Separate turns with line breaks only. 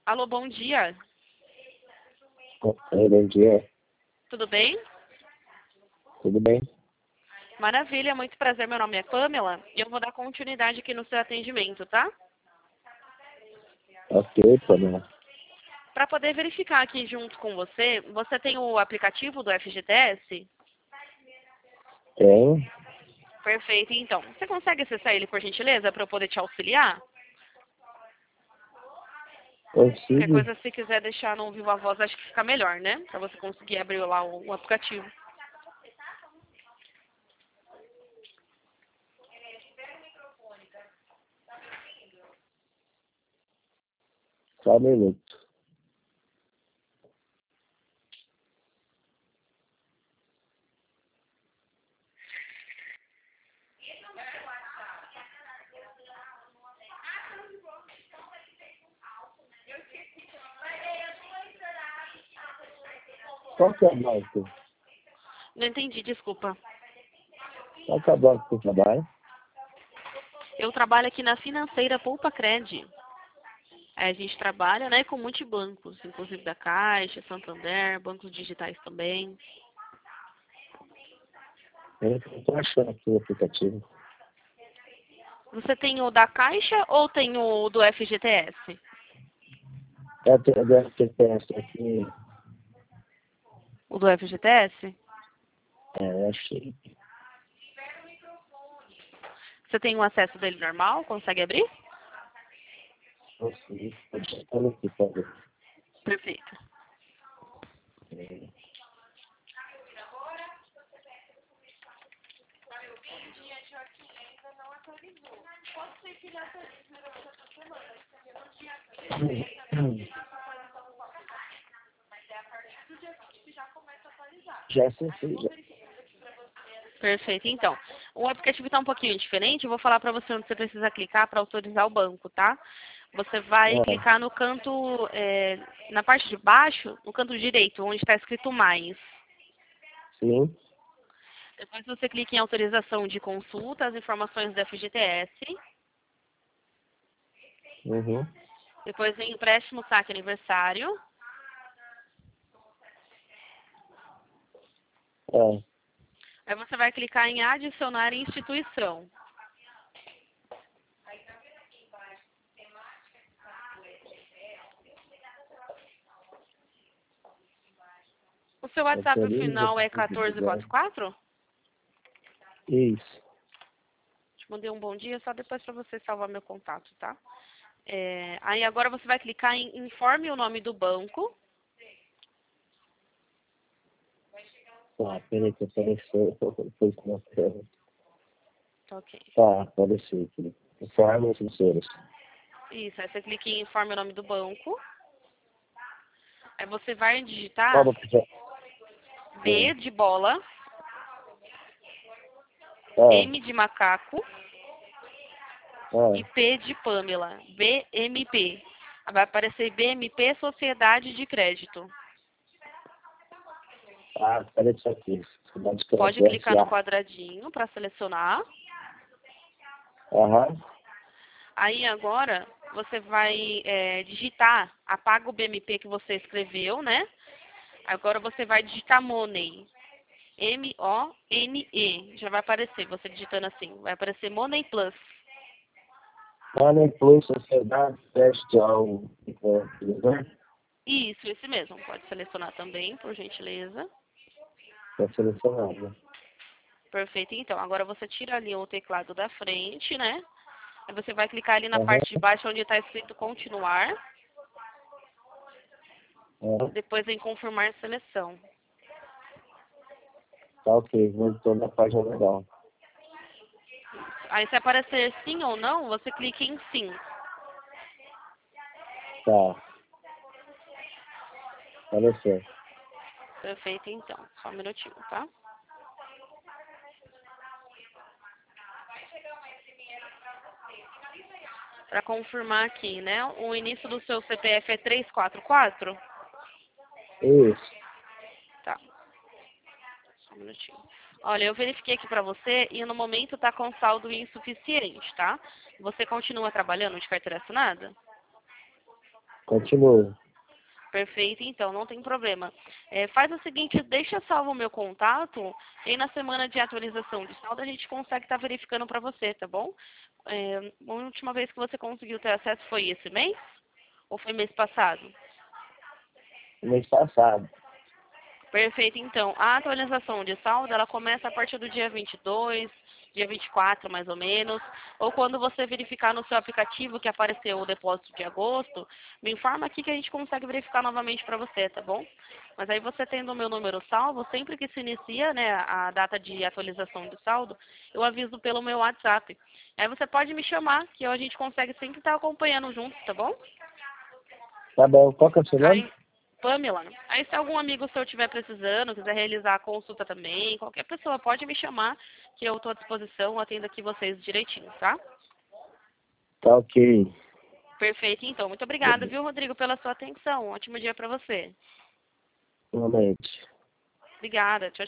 Alô, bom dia.
Bom dia,
Tudo bem?
tudo bem?
Maravilha, muito prazer. Meu nome é Pamela e eu vou dar continuidade aqui no seu atendimento, tá?
Ok, Pamela.
Para poder verificar aqui junto com você, você tem o aplicativo do FGTS?
Tem?
Perfeito, então. Você consegue acessar ele, por gentileza, para eu poder te auxiliar? Qualquer
Consigo?
coisa, se quiser deixar no Viva Voz, acho que fica melhor, né? Para você conseguir abrir lá o aplicativo.
Só um minuto. Qual que é o banco?
Não entendi, desculpa.
Qual que é o banco que você trabalha?
Eu trabalho aqui na Financeira Poupa Cred. A gente trabalha, né, com multibancos, inclusive da Caixa, Santander, bancos digitais também.
Eu não estou achando aqui o aplicativo.
Você tem o da Caixa ou tem o do FGTS?
Eu tenho o FTPS aqui.
O do FGTS?
Eu achei.
Você tem o acesso dele normal? Consegue abrir?
Consegui. Estou digitando aqui, por favor.
Perfeito.
Já acessei, já.
Perfeito. Então, o aplicativo está um pouquinho diferente. Eu vou falar para você onde você precisa clicar para autorizar o banco, tá? Você vai
Ah,
clicar no canto, na parte de baixo, no canto direito, onde está escrito mais.
sim.
Depois você clica em autorização de consulta, as informações do FGTS.
Uhum.
Depois vem empréstimo, saque aniversário.
É.
Aí você vai clicar em adicionar instituição. O seu WhatsApp o
Autoriza.
final é 1444?
Isso.
Te mandei um bom dia, só depois para você salvar meu contato, tá? Aí agora você vai clicar em informe o nome do banco.
Tá, peraí que apareceu. Foi com uma tela.
Tá, ok.
Tá, apareceu aqui. Informe os sensores.
Isso, aí você clica em informe o nome do banco. Aí você vai
Qual
digitar
vou precisar?
B de bola,
Ah,
M de macaco
ah,
e P de Pamela. BMP. Aí vai aparecer BMP Sociedade de Crédito.
apareceu aqui. Cidade de
Pode
Crédito
clicar no
SA.
quadradinho para selecionar.
Aham.
Aí agora você vai digitar, apaga o BMP que você escreveu, né? Agora você vai digitar Money. M-O-N-E. Já vai aparecer, você digitando assim. Vai aparecer Money Plus.
Money Plus Sociedade Crédito ao utilizador.
Isso, esse mesmo. Pode selecionar também, por gentileza.
Está selecionado.
Perfeito, então. Agora você tira ali o teclado da frente, né? Aí você vai clicar ali na
Aham.
parte de baixo onde está escrito continuar.
Aham.
Depois em confirmar seleção.
Tá ok. Voltou na página legal.
Aí se aparecer sim ou não, você clica em sim.
Tá. Apareceu.
Perfeito, então. Só um minutinho, tá? Para confirmar aqui, né? O início do seu CPF é 344?
Isso.
Tá, só um minutinho. Olha, eu verifiquei aqui para você e no momento tá com saldo insuficiente, tá? Você continua trabalhando de carteira assinada?
Continua.
Perfeito, então, não tem problema. Faz o seguinte, deixa salvo o meu contato e na semana de atualização de saldo a gente consegue estar verificando para você, tá bom? A última vez que você conseguiu ter acesso foi esse mês? Ou foi mês passado?
Mês passado.
Perfeito, então. A atualização de saldo, ela começa a partir do dia 22, dia 24, mais ou menos. Ou quando você verificar no seu aplicativo que apareceu o depósito de agosto, me informa aqui que a gente consegue verificar novamente para você, tá bom? Mas aí você tendo o meu número salvo, sempre que se inicia, né, a data de atualização do saldo, eu aviso pelo meu WhatsApp. Aí você pode me chamar, que a gente consegue sempre estar acompanhando juntos, tá bom?
Tá bom. Qual que é o seu nome?
Aí, Pamela, aí se algum amigo seu estiver precisando, quiser realizar a consulta também, qualquer pessoa pode me chamar, que eu estou à disposição, atendo aqui vocês direitinho, tá?
Tá ok.
Perfeito, então. Muito obrigada, viu, Rodrigo, pela sua atenção. Um ótimo dia para você.
Boa noite.
Obrigada. Tchau,